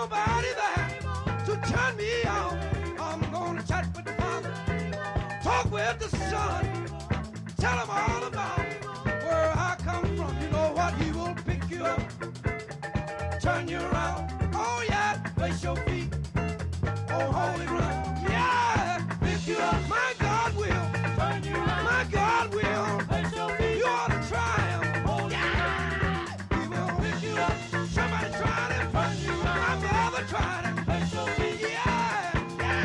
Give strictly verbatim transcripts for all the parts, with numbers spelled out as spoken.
nobody there to turn me on. I'm gonna chat with the Father, talk with the Son, tell him all about where I come from. You know what? He will pick you up, turn you around. Oh yeah, place your feet on holy ground. Yeah, pick you up. My God will turn you around. My God will place your feet. You ought to try him. Oh yeah, he will pick you up. Somebody tried him, turn you around. My brother tried him, place your feet. Yeah, yeah,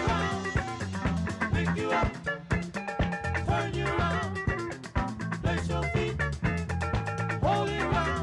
pick you up, turn you around, place your feet, holy ground.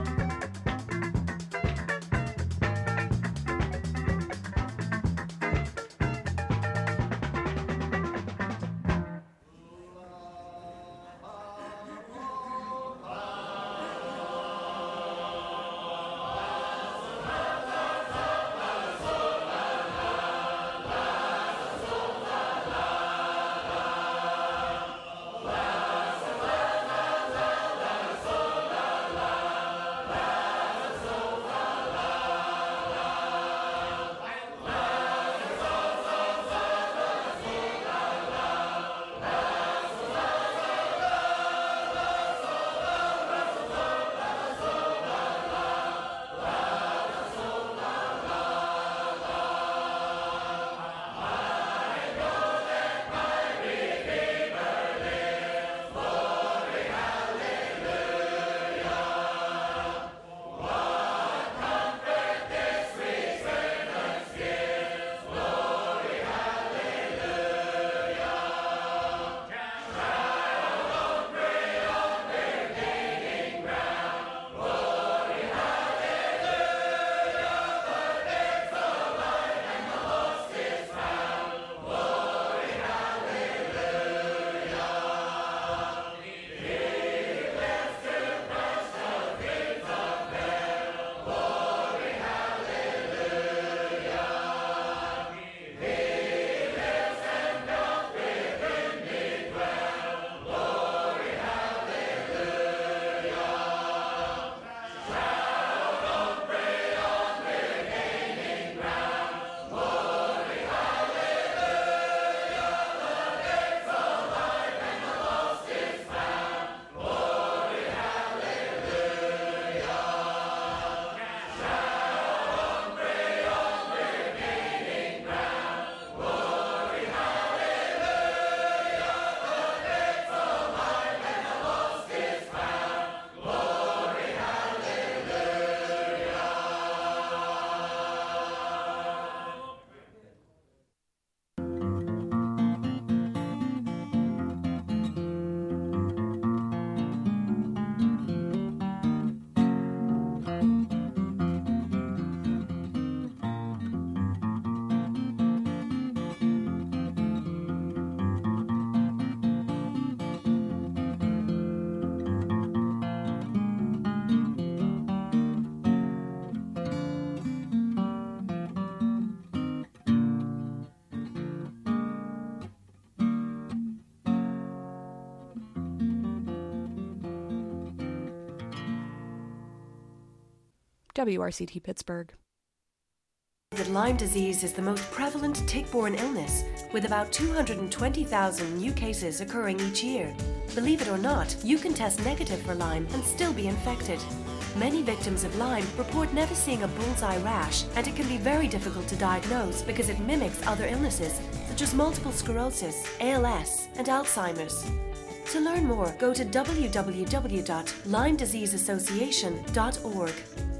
W R C T Pittsburgh. That Lyme disease is the most prevalent tick-borne illness, with about two hundred twenty thousand new cases occurring each year. Believe it or not, you can test negative for Lyme and still be infected. Many victims of Lyme report never seeing a bullseye rash, and it can be very difficult to diagnose because it mimics other illnesses, such as multiple sclerosis, A L S, and Alzheimer's. To learn more, go to w w w dot lyme disease association dot org.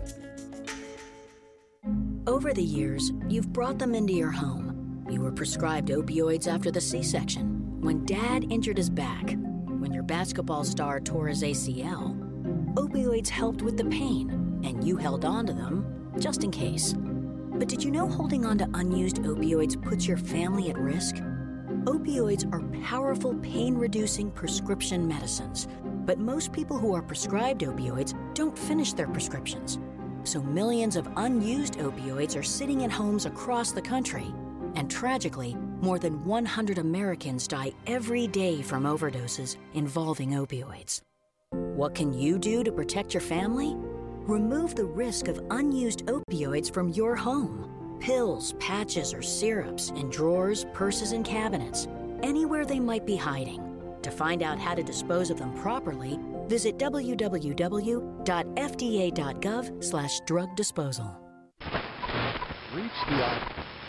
Over the years, you've brought them into your home. You were prescribed opioids after the C-section, when Dad injured his back, when your basketball star tore his A C L. Opioids helped with the pain, and you held on to them just in case. But did you know holding on to unused opioids puts your family at risk? Opioids are powerful pain-reducing prescription medicines, but most people who are prescribed opioids don't finish their prescriptions. So millions of unused opioids are sitting in homes across the country. And tragically, more than one hundred Americans die every day from overdoses involving opioids. What can you do to protect your family? Remove the risk of unused opioids from your home. Pills, patches, or syrups in drawers, purses, and cabinets, anywhere they might be hiding. To find out how to dispose of them properly, visit w w w dot f d a dot gov slash drug disposal. Reach the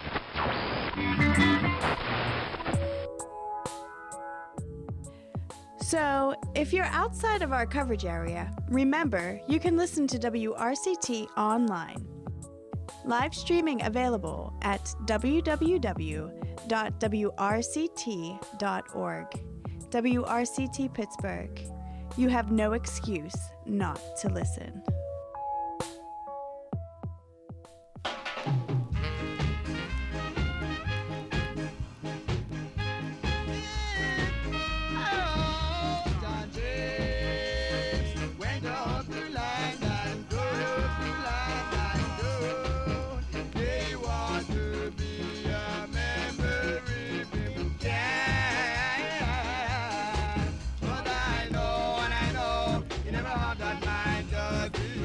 So, if you're outside of our coverage area, remember you can listen to W R C T online. Live streaming available at w w w dot w r c t dot org. W R C T Pittsburgh. You have no excuse not to listen. That mind just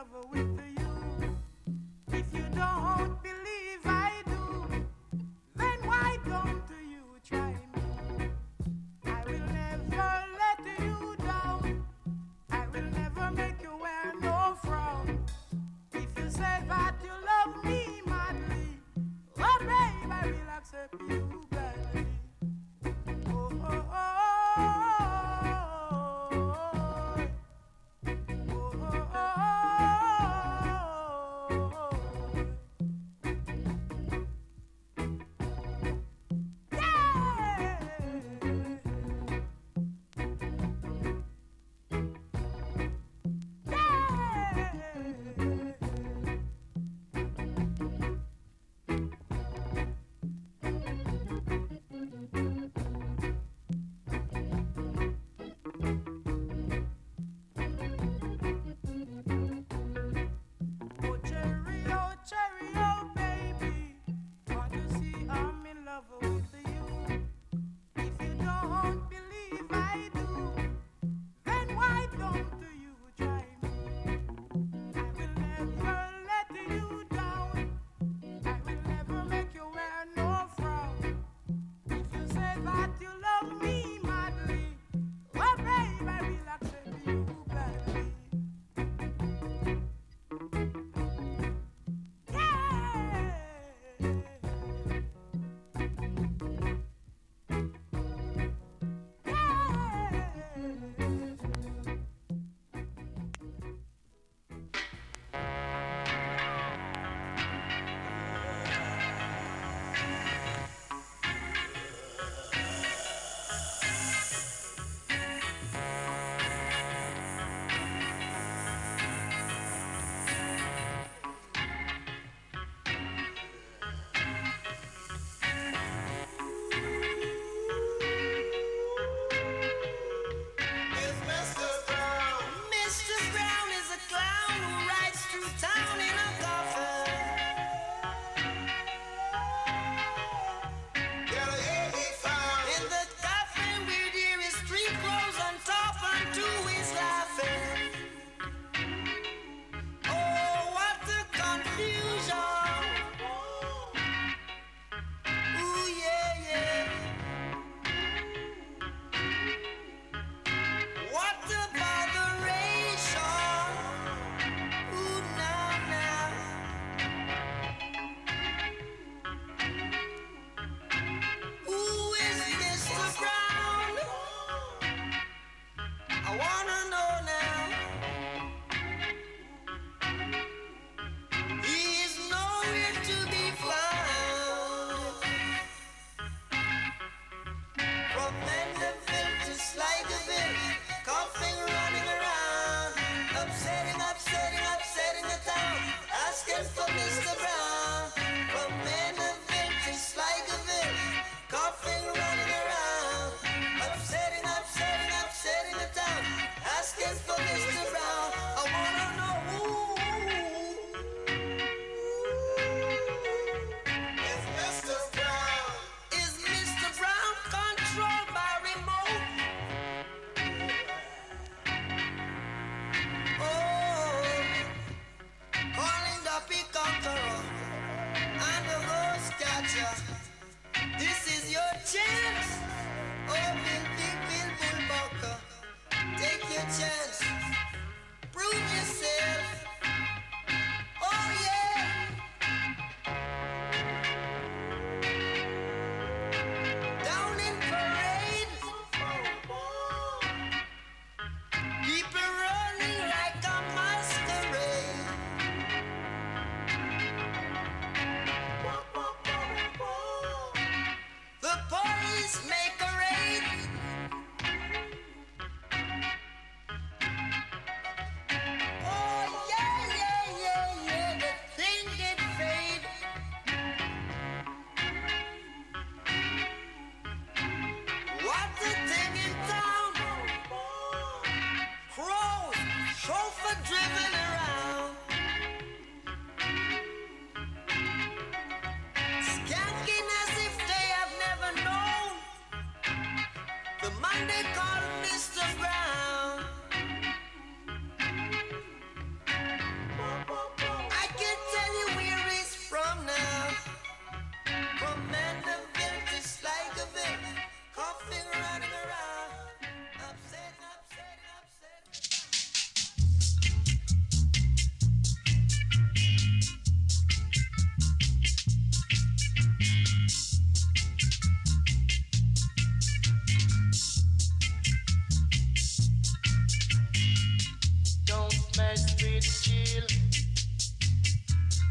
love with you. If you don't believe I do, then why don't you try me? I will never let you down. I will never make you wear no frown. If you say that you love me madly, oh babe, I will accept you gladly. Oh, oh, oh, oh, oh, oh, oh.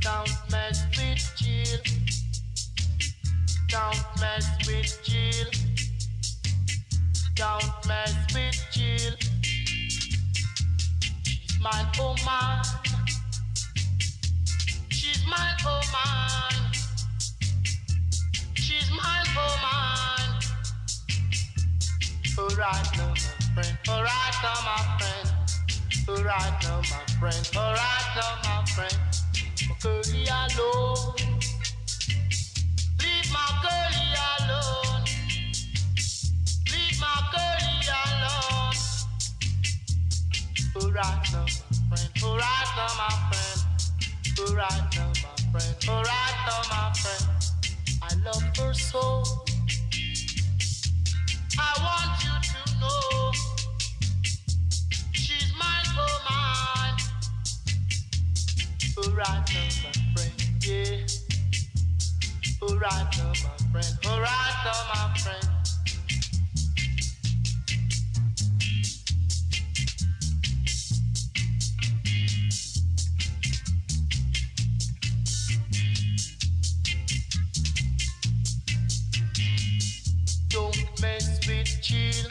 Don't mess with Jill. Don't mess with Jill. Don't mess with Jill. She's mine, oh mine. She's mine, oh mine. She's mine, oh mine. Alright now, my friend. Alright now, my friend. Alright now, my friend. Alright now, my friend. My girlie alone. Leave my girlie alone. Leave my girlie alone. Alright now, my friend. Alright now, my friend. Alright now, my friend. Alright now, my friend. I love her so. I want you to know she's mine, oh mine. Alright now, my friend, yeah. Alright now, my friend. Alright now, my friend. Don't mess with Jill.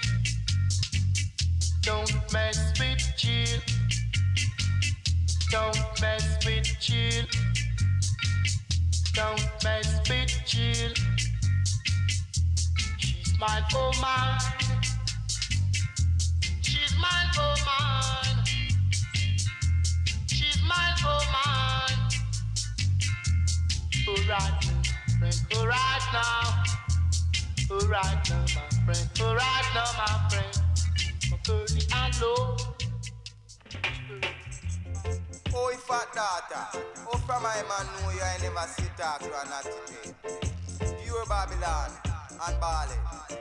Don't mess with Jill. Don't mess with Jill. Don't mess with Jill. She's mine, oh mine. She's mine, oh mine. She's mine, oh mine. Alright now, my friend. Alright now. Alright now, my friend. Alright now, my friend. My girlie alone. Oh, if a daughter, oh, from my man know you, I never see talk to a naughty trade. Pure Babylon and Bali.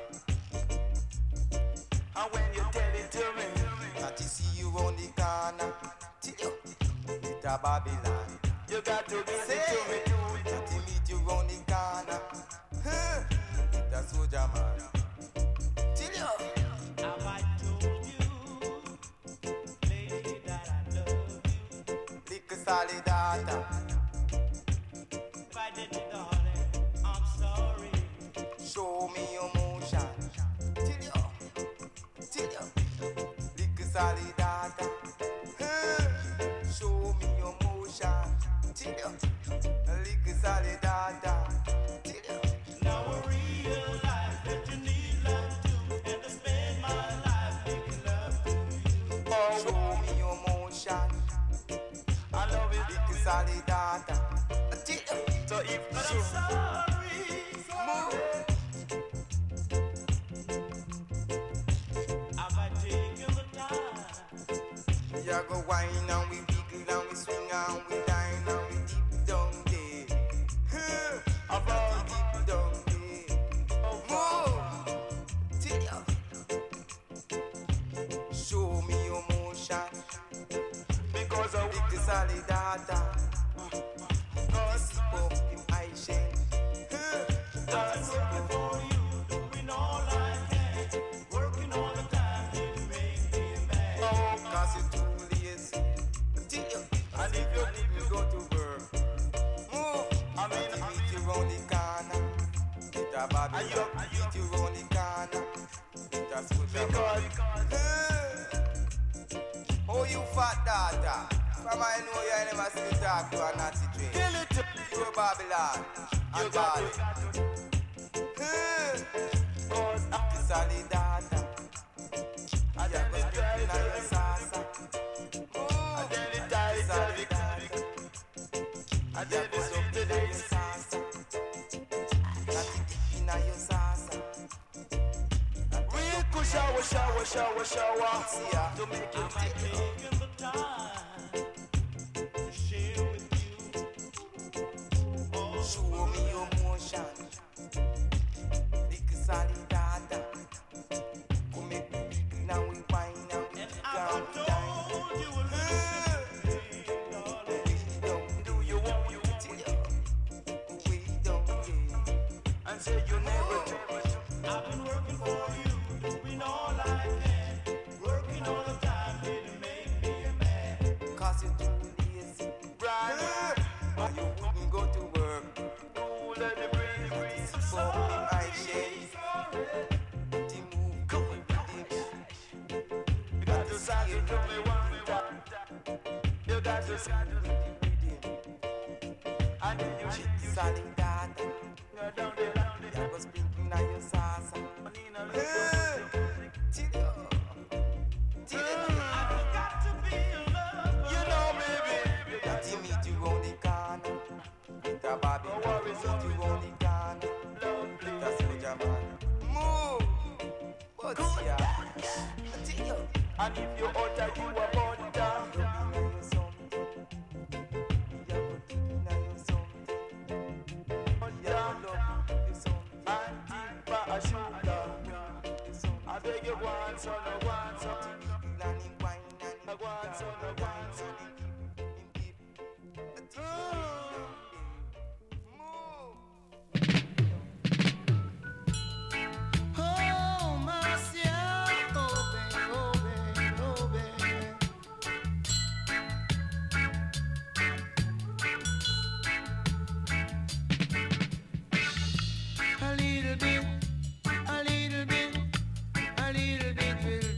And when you tell it to me, that you see you on the corner, till you, it's a Babylon. You got to be say it to me, too. That you meet you on the corner, huh? It's a soldier man. Till you, Have I told you, lady, that I love you? lick a solid daughter. If I didn't, darling, I'm sorry. Show me your motion. Till you, till you, lick a solid daughter. Hey, show me your motion. Till you, lick a solid daughter. Till you. Now I realize that you need love too, and to spend my life making love to you. Oh, show me your motion. I love it. Lick a solid daughter. Till you. So if But you I'm sorry, move. have I taken the time? You go wine and we wiggle and we swing and we dine and we dip down there. Huh, about dip down there. Move, till ya. Show me your motion, because I lick the solid data. Cause he pop him eye shade. Huh, I'm working for you, doing all I can, working all the time, you make me mad. oh, cause you too lazy. Till ya. And if you if you go to work, move. I mean, I meet you round the corner. Get a Babylon. Meet you round the corner. Get a soldier. Because, oh, you fat daughter. From I know you, I never see you talk to a naughty trade. Kill it. Pure Babylon. And Bali. Cause I'm the solid daughter. I just was dripping on your salsa. I tell it tight, solid daughter. I tell this up to your salsa. Not dipping on your salsa. Real good shower, shower, shower, shower. See ya. To make you Am I taking the time to share with you? Oh, Show me your motion. Lick a solid data. Come make me wiggle now we wine now we and kick I've and we dine. told you a little bit, darling. We don't do you want you till you. We don't care. and say you never do. I've been working for you, doing all I can, working all the time, here to make me mad. Cause you too lazy. Right. Are you got to sleep with him. And then you shit solid data. You're down there, down there. I was sprinkling on your salsa. Hey, Tito, Tito. I got to be in love. You know, baby, that you meet you on the corner. With a Bobby, don't worry, so you on the corner. That's what your man. Move. What's ya? Tito. And if you utter, you are born down. I beg you once, son, I want something. I want some, I want something. Oh, Marcia, oh, baby, oh, baby, oh, baby. A little bit, a little bit, a little bit will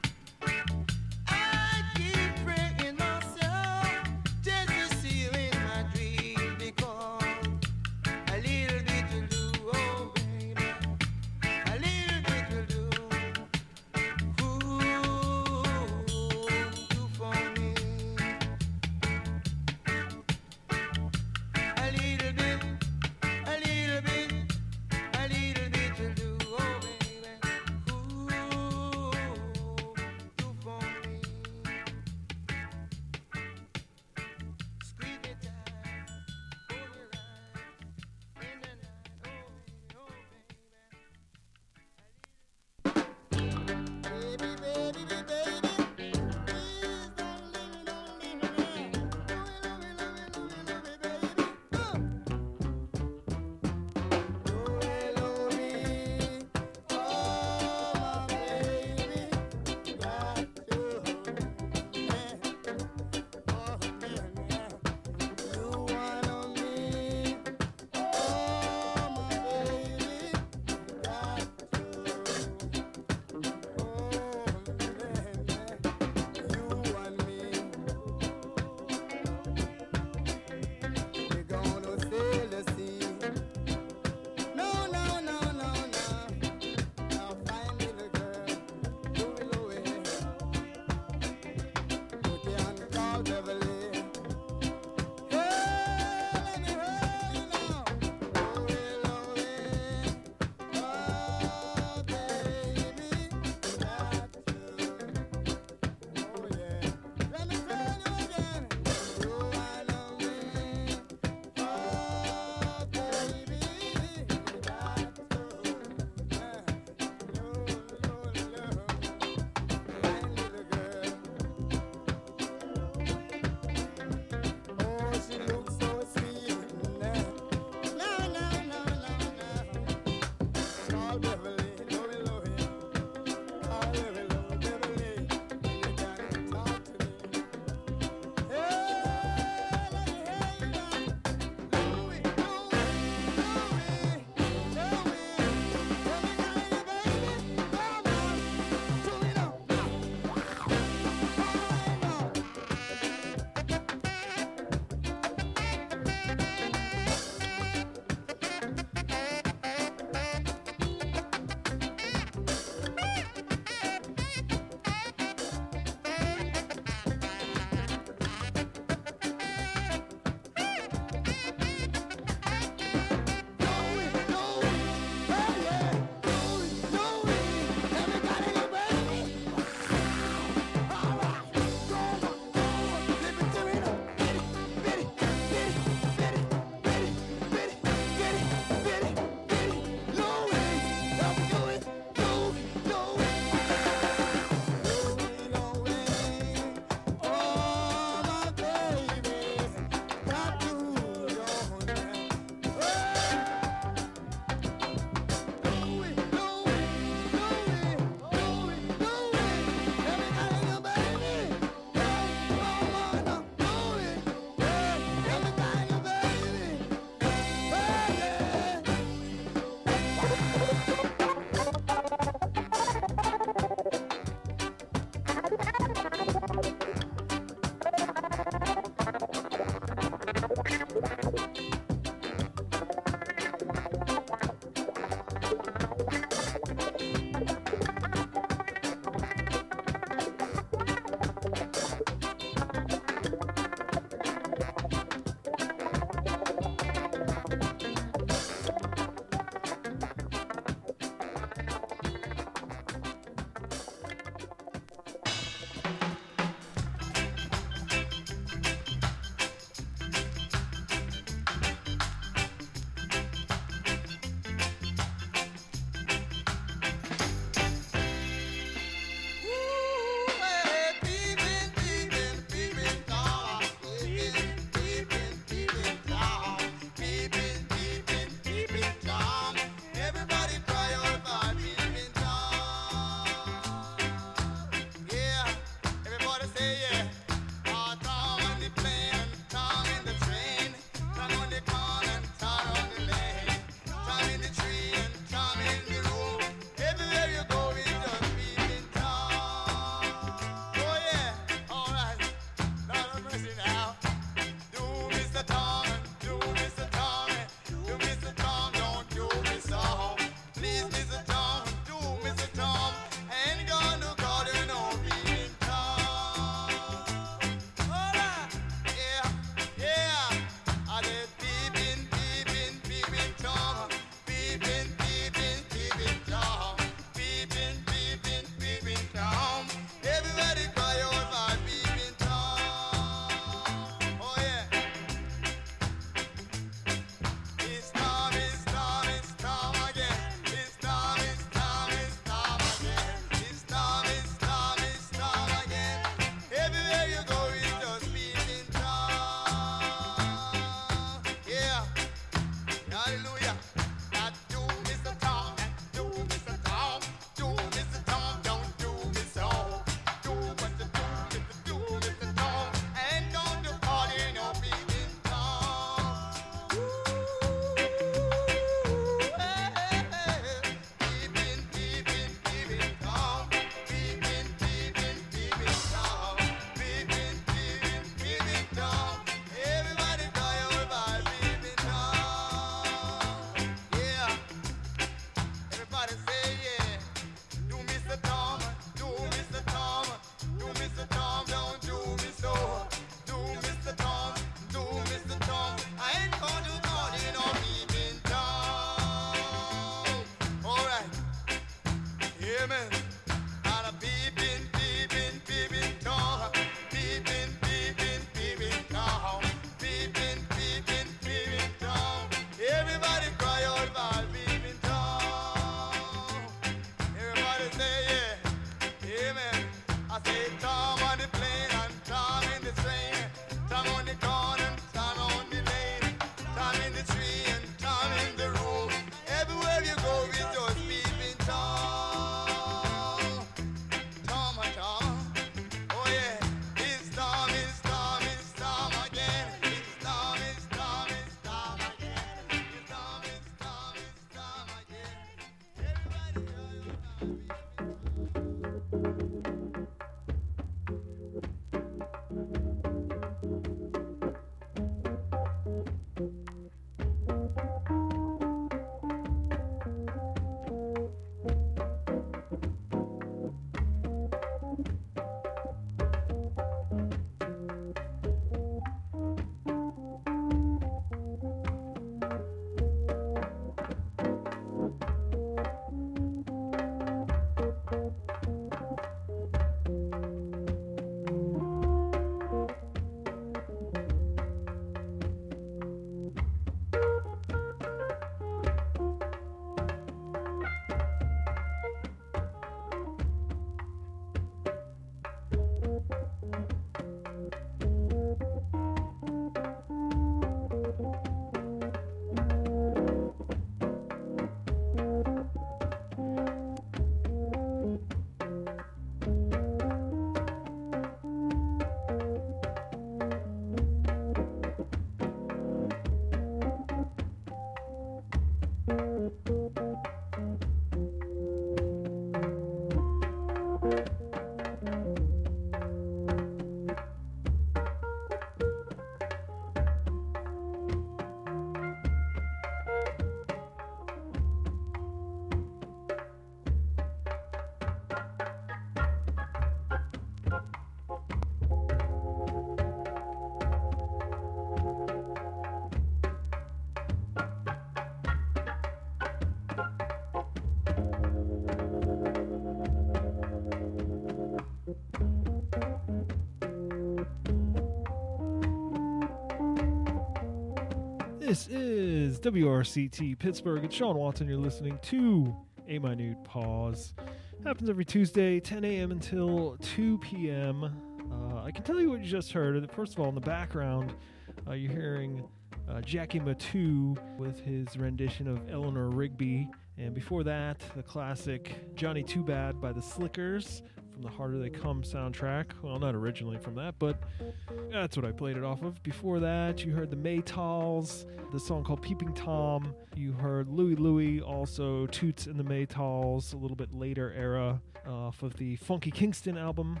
This is W R C T Pittsburgh. It's Sean Watson. You're listening to A Minute Pause. Happens every Tuesday, ten a.m. until two p.m. Uh, I can tell you what you just heard. First of all, in the background, uh, you're hearing uh, Jackie Matu with his rendition of Eleanor Rigby. And before that, the classic Johnny Too Bad by the Slickers from the Harder They Come soundtrack. Well, not originally from that, but that's what I played it off of. Before that, you heard the Maytals, the song called Peeping Tom. You heard Louie Louie, also Toots and the Maytals, a little bit later era, uh, off of the Funky Kingston album.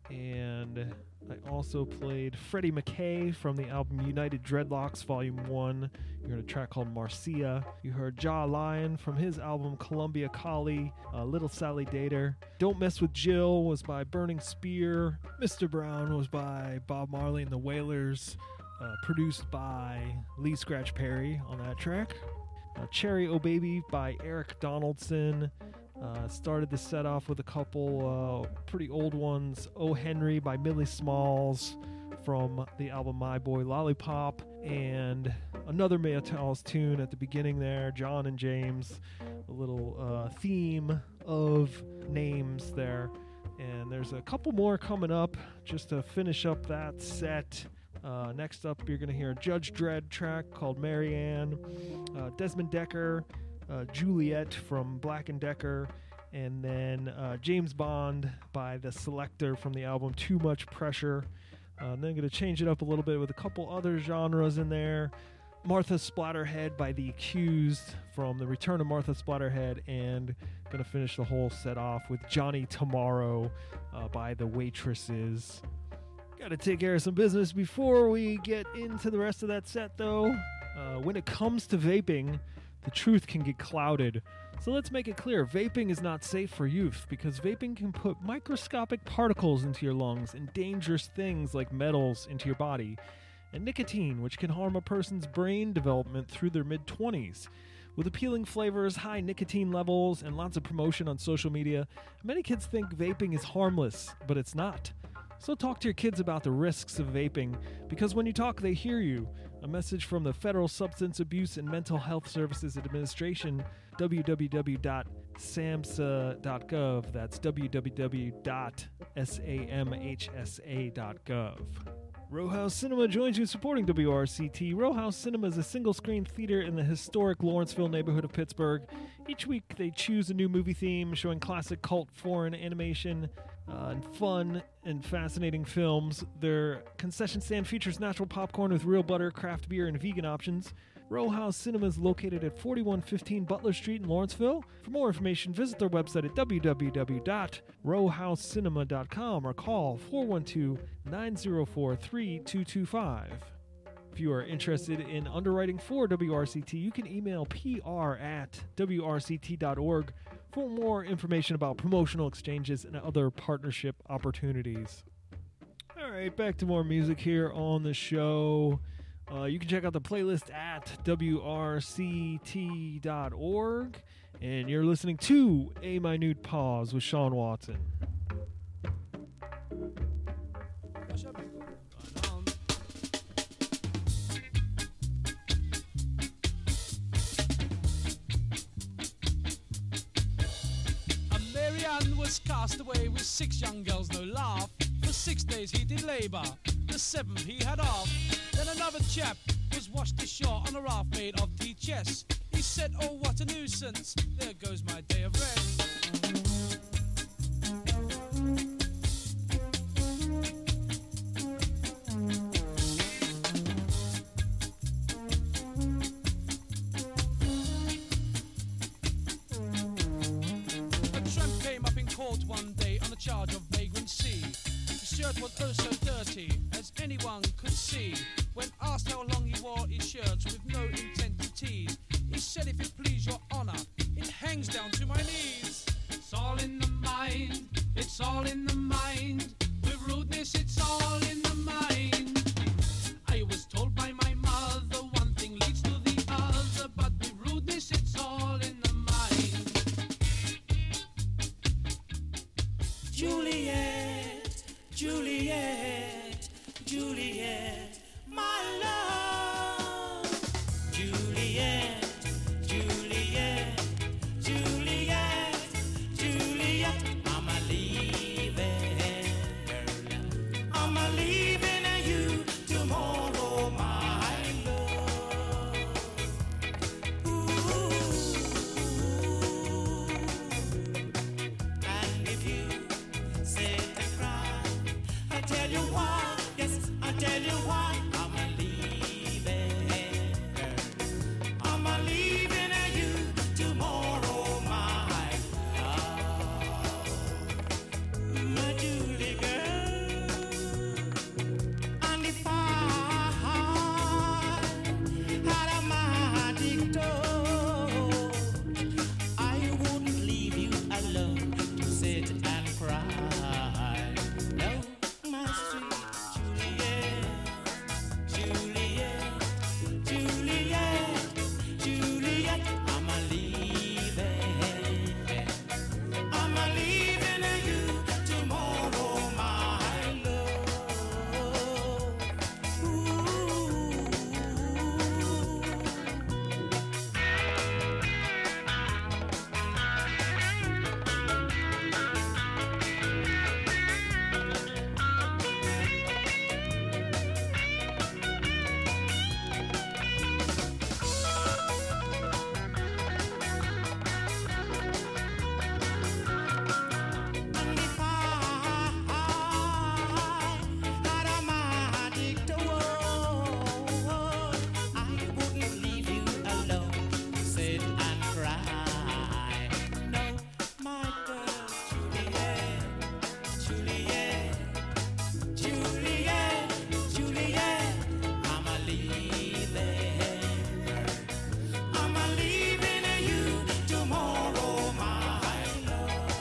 And I also played Freddie McKay from the album United Dreadlocks Volume one. You heard a track called Marcia. You heard Ja Lion from his album Columbia Collie, uh, Little Sally Dater. Don't Mess With Jill was by Burning Spear. Mister Brown was by Bob Marley and the Wailers, uh, produced by Lee Scratch Perry on that track. Uh, Cherry Oh Baby by Eric Donaldson. Uh, started the set off with a couple uh, pretty old ones. Oh Henry by Millie Smalls from the album My Boy Lollipop. And another Maytals tune at the beginning there, John and James. A little uh, theme of names there. And there's a couple more coming up just to finish up that set. Uh, next up, you're going to hear a Judge Dredd track called Marianne. Uh, Desmond Decker. Uh, Juliet from Black and Decker, and then uh, James Bond by The Selector from the album Too Much Pressure. Uh, and then I'm going to change it up a little bit with a couple other genres in there. Martha Splatterhead by The Accused from The Return of Martha Splatterhead, and going to finish the whole set off with Johnny Tomorrow uh, by The Waitresses. Got to take care of some business before we get into the rest of that set, though. Uh, when it comes to vaping, the truth can get clouded. So let's make it clear, vaping is not safe for youth because vaping can put microscopic particles into your lungs and dangerous things like metals into your body, and nicotine, which can harm a person's brain development through their mid-twenties. With appealing flavors, high nicotine levels, and lots of promotion on social media, many kids think vaping is harmless, but it's not. So talk to your kids about the risks of vaping, because when you talk, they hear you. A message from the Federal Substance Abuse and Mental Health Services Administration, w w w dot samhsa dot gov. That's w w w dot samhsa dot gov. Row House Cinema joins you supporting W R C T. Row House Cinema is a single-screen theater in the historic Lawrenceville neighborhood of Pittsburgh. Each week, they choose a new movie theme, showing classic cult foreign animation, Uh, and fun and fascinating films. Their concession stand features natural popcorn with real butter, craft beer, and vegan options. Row House Cinema is located at forty-one fifteen Butler Street in Lawrenceville. For more information, visit their website at w w w dot row house cinema dot com or call four one two, nine zero four, three two two five. If you are interested in underwriting for W R C T, you can email p r at w r c t dot org for more information about promotional exchanges and other partnership opportunities. All right, back to more music here on the show. Uh, you can check out the playlist at w r c t dot org, and you're listening to A Minute Pause with Sean Watson. Was cast away with six young girls, no laugh. For six days he did labour, the seventh he had off. Then another chap was washed ashore on a raft made of tea chess. He said, oh what a nuisance, there goes my day of rest. shirt was oh so dirty, as anyone could see. When asked how long he wore his shirts with no intent to tease, he said, if it please your honor, it hangs down to my knees. It's all in the mind, it's all in the mind. With rudeness, it's all in the mind. I was told by my mother, one thing leads to the other, but with rudeness, it's all in the mind. Juliet, Juliet, Juliet, my love. Juliet, Juliet, Juliet, Juliet, I'm a leaving, girl. I'm a leaving you tomorrow, my love. Ooh. And if you say to cry, I tell you why, yes, I tell you why. I'm a leaving, girl. I'm a leaving you tomorrow, my love. My Julie girl. And if I had a magic door, I wouldn't leave you alone to sit and cry. No, my sweet Juliet, Juliet, Juliet, Juliet, I'm a leaving, I'm a leaving you tomorrow, my love. Ooh. And if I had a magic door, I wouldn't leave you alone to sit and cry. No, my girl, Juliet, Juliet, Juliet, Juliet, I'm a leaving, I'm a leaving you tomorrow, my love.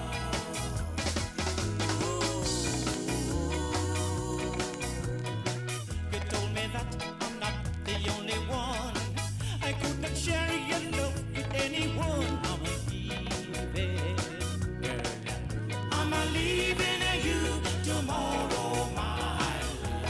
You told me that I'm not the only one. I could not share your love with anyone. I'm a leaving, girl. I'm a leaving you tomorrow, my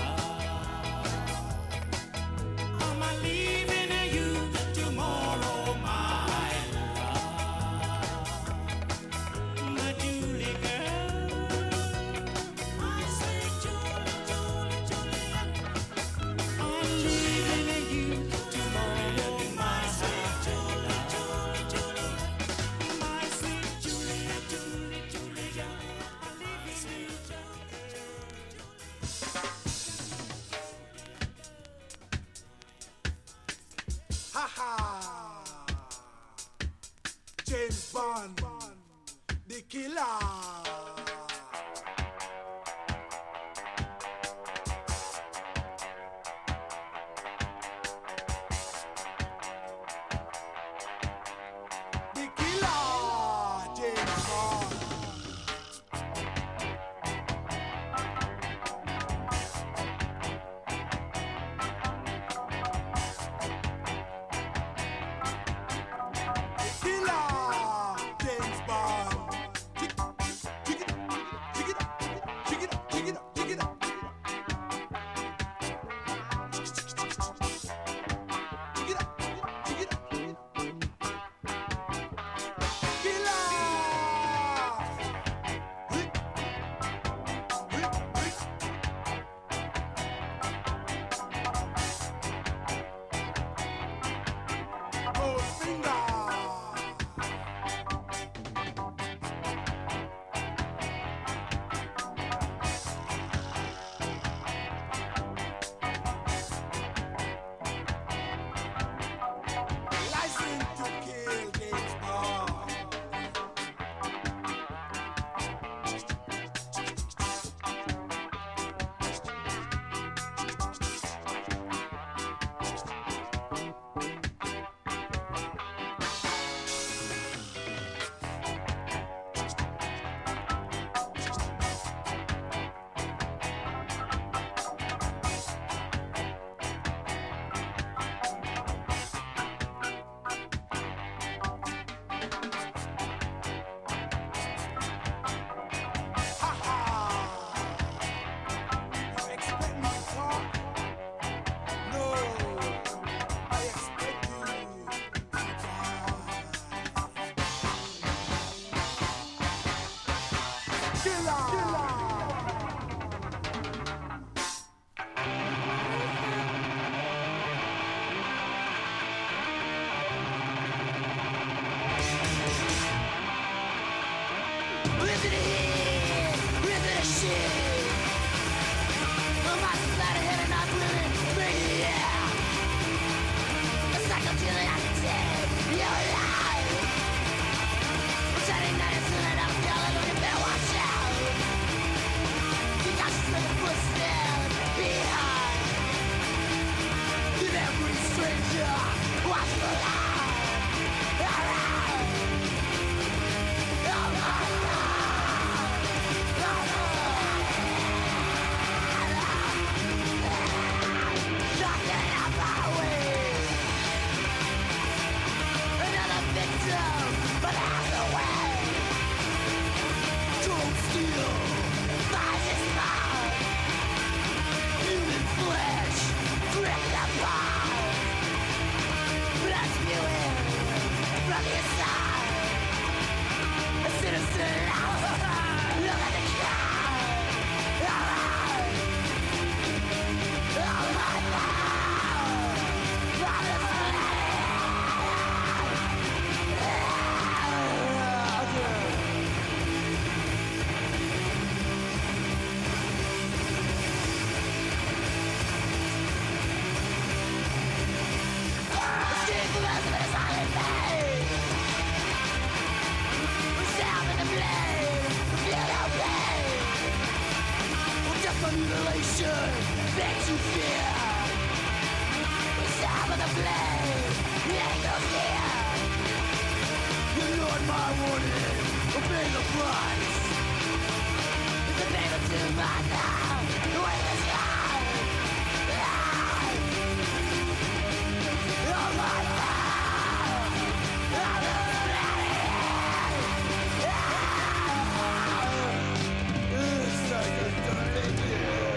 love. I'm a leaving you tomorrow, my love. My Julie girl. I say Julie, Julie, Juliet. I'm leaving you tomorrow, my sweet Julie, Julie, Juliet. My sweet Julie, Julie, Juliet. I'm leaving you, Ha ha! James Bond, the killer. The killer, James Bond. The killer, James Bond. Listen to heat, listen to shit. My society had enough women, me, yeah. The cycle till I can take your life. Saturday night is soon enough, girl, and you better watch out. You got to slip a footstep behind. Give every stranger watch the light. Alright. Oh my God. Oh my God. Knocking out my way. Another victim, but out the way. Cold steel, thighs is mine. Human flesh, gripped apart. Blood spewing from the inside. A citizen, look at the sky. Alright. Oh my God. From the Escape from us with a silent pain. We stab in the blade, feel no pain. Well, just the mutilation makes you fear. We stab in the blade, it ain't no fear. Ignored my warning, obey the price. It's a payment to my now, the way is life. Life. Oh my God! I'm ready! It's like a tornado.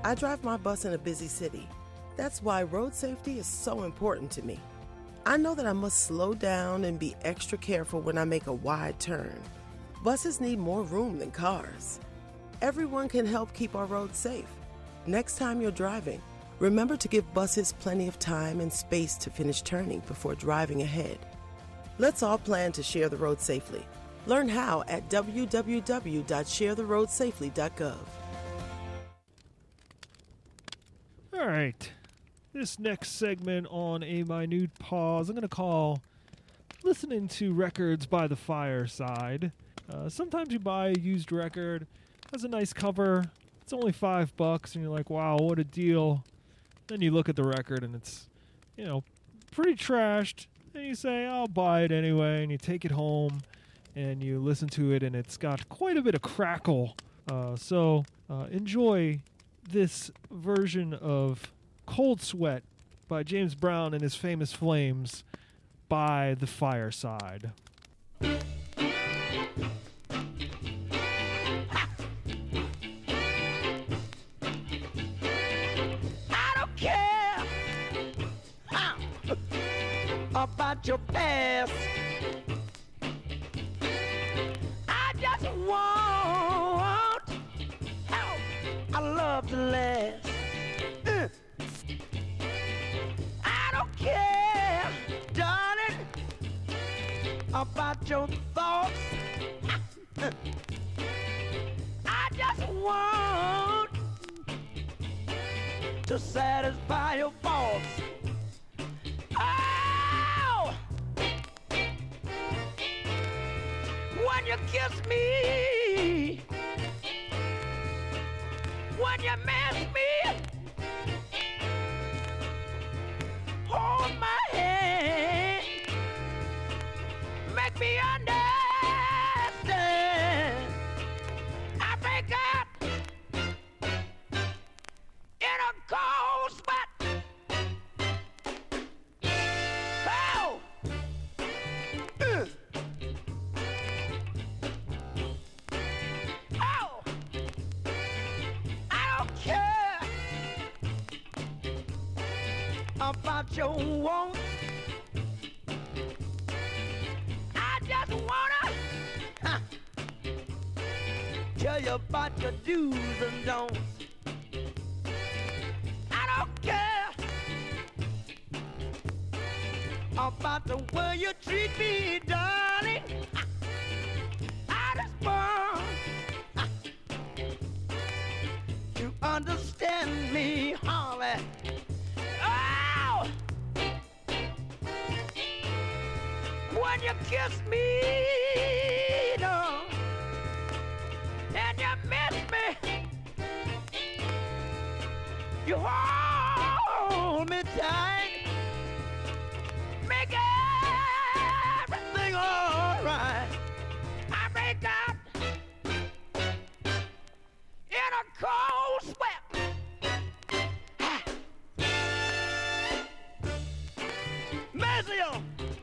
I drive my bus in a busy city. That's why road safety is so important to me. I know that I must slow down and be extra careful when I make a wide turn. Buses need more room than cars. Everyone can help keep our roads safe. Next time you're driving, remember to give buses plenty of time and space to finish turning before driving ahead. Let's all plan to share the road safely. Learn how at w w w dot share the road safely dot gov. All right. This next segment on A Minute Pause, I'm going to call Listening to Records by the Fireside. Uh, sometimes you buy a used record, has a nice cover, it's only five bucks, and you're like, wow, what a deal. Then you look at the record, and it's, you know, pretty trashed, and you say, I'll buy it anyway, and you take it home, and you listen to it, and it's got quite a bit of crackle. Uh, so uh, enjoy this version of Cold Sweat by James Brown and his Famous Flames by the Fireside. About your past, I just want how I love to last. Uh. I don't care, darling, about your thoughts. Uh. I just want to satisfy your faults. When you kiss me, when you miss me, hold my hand, make me understand. I break out in a cold sweat. Oh! Uh. About your wants, I just wanna huh, tell you about your do's and don'ts. I don't care about the way you treat me, darling. I just want huh, to understand me, Holly. Oh! When you kiss me, no, and you miss me, you hold me tight, make everything alright. I break out in a cold sweat. Mazio,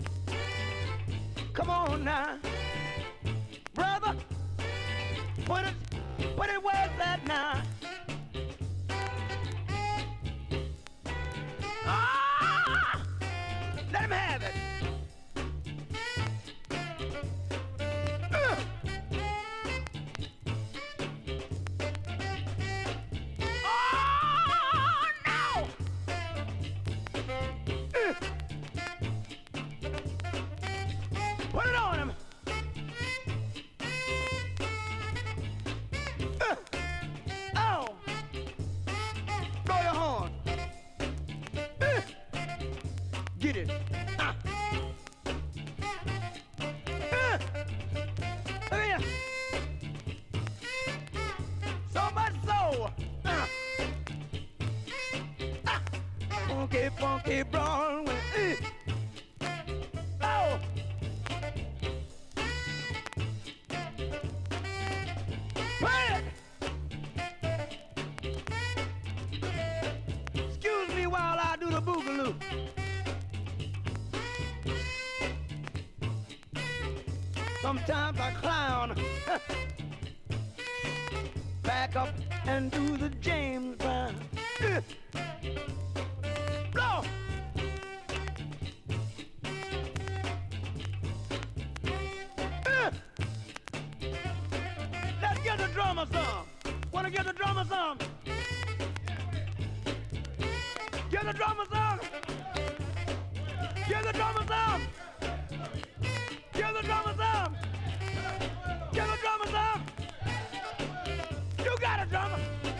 come on now, brother, put it, put it where's that now? Ah, let him have it. Uh. Oh no! Uh. Put it on him. Uh. Oh. Blow your horn. Uh. Get it. Uh. Uh. Look at you. So much so. Uh. Uh. Funky, funky Broadway. Uh. Oh. Excuse me while I do the boogaloo. Sometimes I clown. Back up and do the James Brown. Blow. Uh. Let's get the drummer some. Wanna get the drummer some? Get the drummer some. Get the drummer some. Get the drummer some. Get the drummer some. You got a drummer.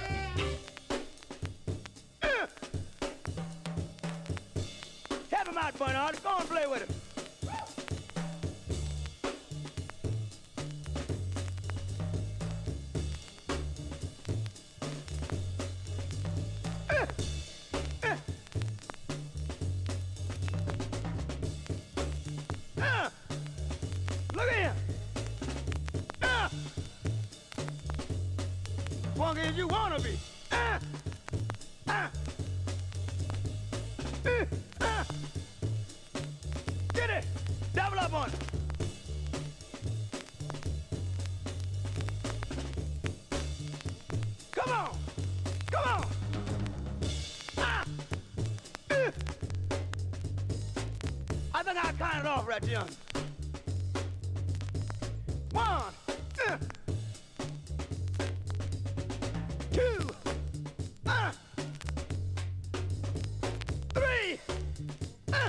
Uh. Have him out, Bernard. Go and play with him. As you wanna be. Uh, uh, uh, uh. Get it. Double up on it. Come on. Come on. Ah. Uh. I think I'll count it off right there. One. Uh. Two, uh, three, uh,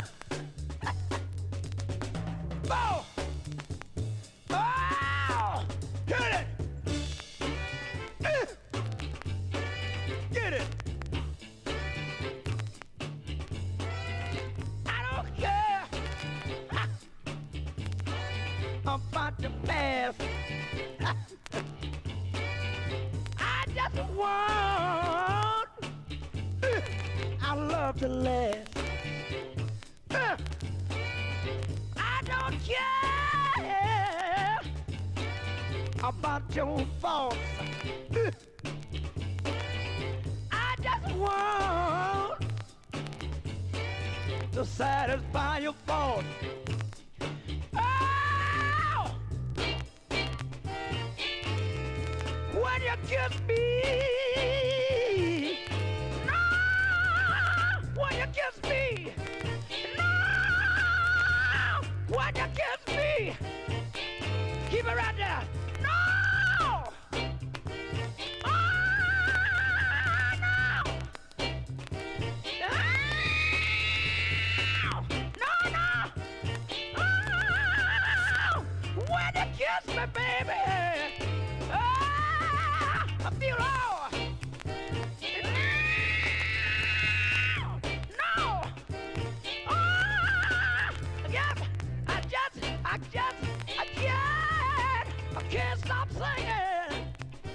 four, oh, hit it, uh, get it. I don't care about the past. Want I love to laugh. Uh, I don't care about your faults. Uh, I just want to satisfy your faults. Oh! When you kiss me. Kiss me! No! When you kiss me! Keep it right there! No! Oh, no! No, no! Oh, when you kiss me, baby! Oh, I feel all! I just, I can't, I can't stop singing.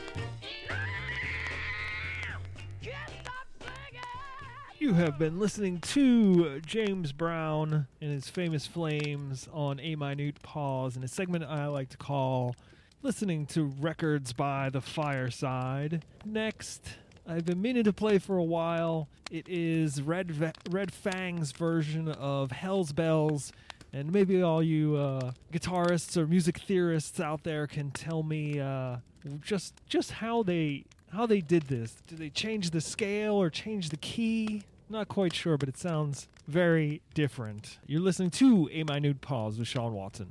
Can't stop singing. You have been listening to James Brown and his famous Flames on A Minute Pause in a segment I like to call Listening to Records by the Fireside. Next, I've been meaning to play for a while. It is Red, Va- Red Fang's version of Hell's Bells. And maybe all you uh, guitarists or music theorists out there can tell me uh, just just how they how they did this. Did they change the scale or change the key? Not quite sure, but it sounds very different. You're listening to A Minute Pause with Sean Watson.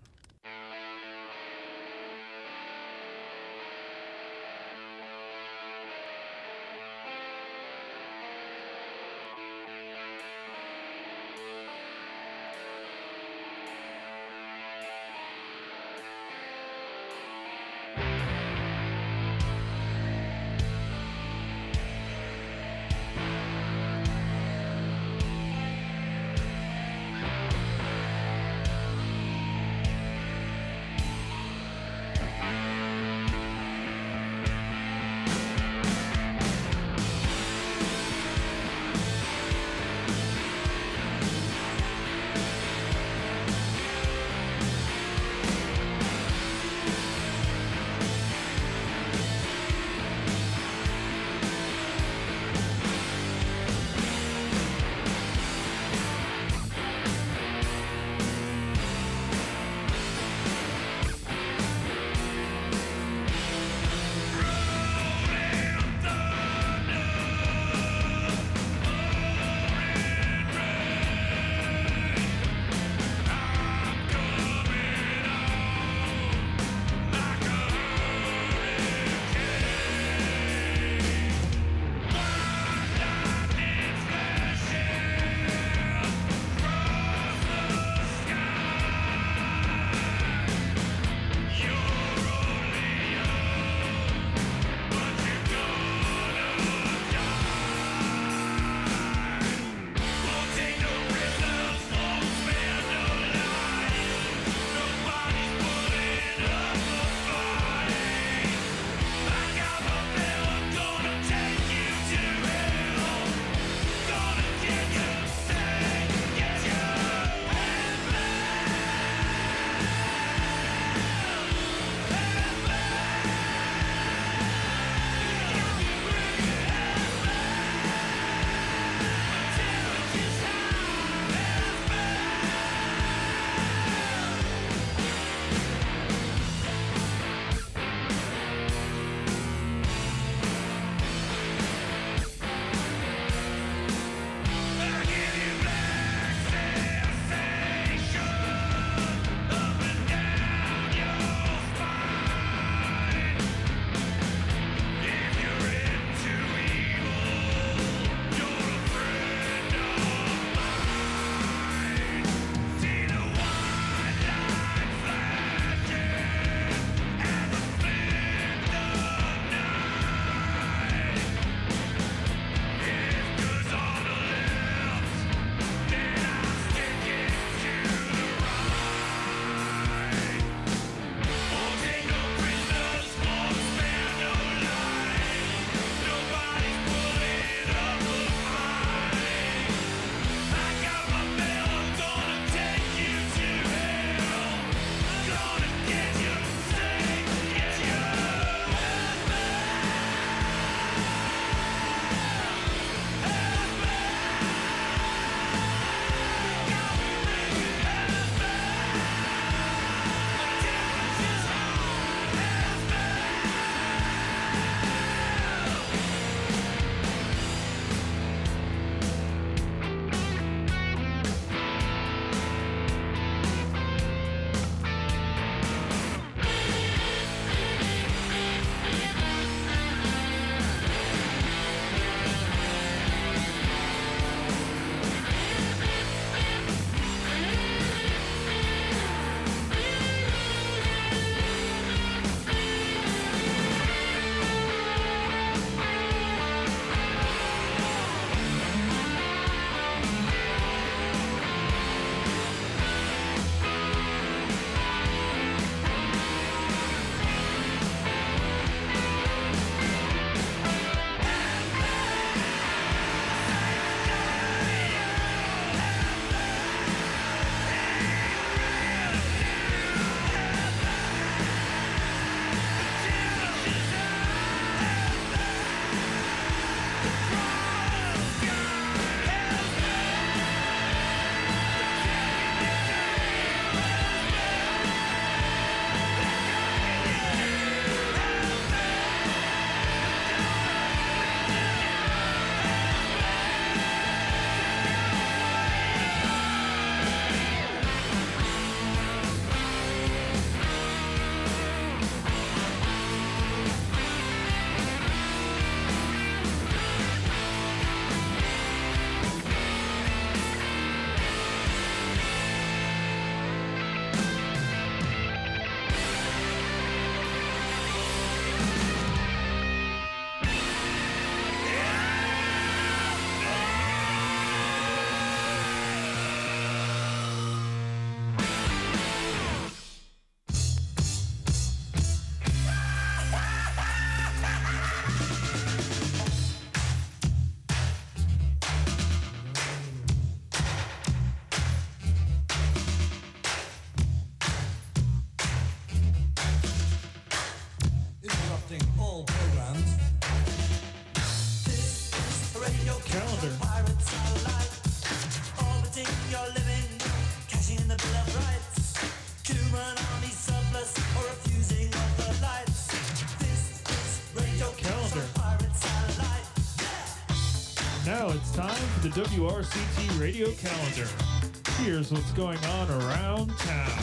for the W R C T radio calendar. Here's what's going on around town.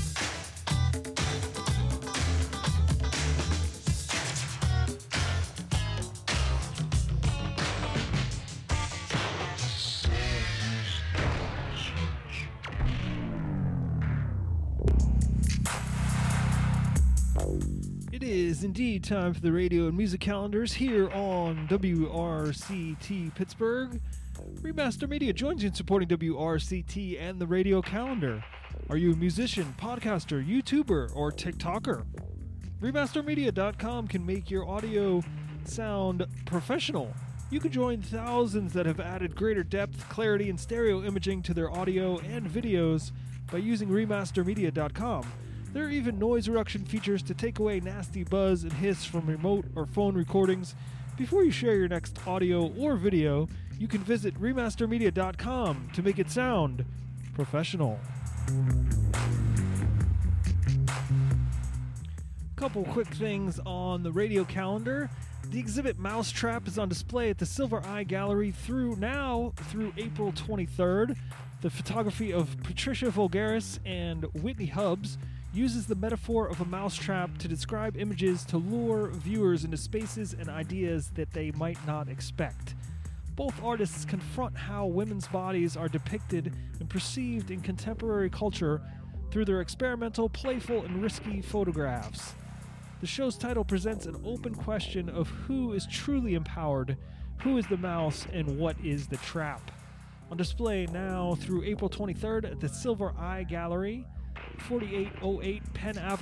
It is indeed time for the radio and music calendars here on W R C T Pittsburgh. Remaster Media joins you in supporting W R C T and the radio calendar. Are you a musician, podcaster, YouTuber, or TikToker? Remaster Media dot com can make your audio sound professional. You can join thousands that have added greater depth, clarity, and stereo imaging to their audio and videos by using Remaster Media dot com. There are even noise reduction features to take away nasty buzz and hiss from remote or phone recordings. Before you share your next audio or video, you can visit Remaster Media dot com to make it sound professional. Couple quick things on the radio calendar. The exhibit Mousetrap is on display at the Silver Eye Gallery through now through April twenty-third. The photography of Patricia Vulgaris and Whitney Hubbs uses the metaphor of a mousetrap to describe images to lure viewers into spaces and ideas that they might not expect. Both artists confront how women's bodies are depicted and perceived in contemporary culture through their experimental, playful, and risky photographs. The show's title presents an open question of who is truly empowered, who is the mouse, and what is the trap. On display now through April twenty-third at the Silver Eye Gallery, forty-eight oh eight Penn Avenue.